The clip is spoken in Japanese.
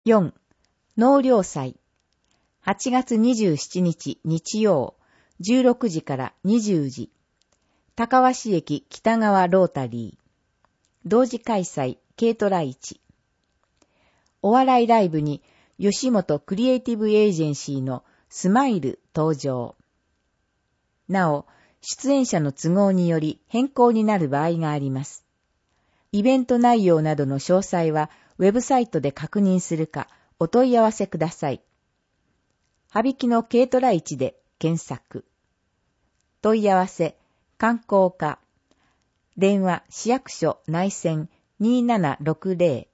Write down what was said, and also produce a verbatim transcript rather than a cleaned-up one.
よん. 納涼祭。はちがつにじゅうしちにち日曜、じゅうろくじからにじゅうじ。高鷲駅北側ロータリー。同時開催、軽トラ市。お笑いライブに吉本クリエイティブエージェンシーのスマイル登場。なお、出演者の都合により変更になる場合があります。イベント内容などの詳細はウェブサイトで確認するかお問い合わせください。羽曳の軽トラ市で検索。問い合わせ、観光課。電話市役所内線にーななろくぜろ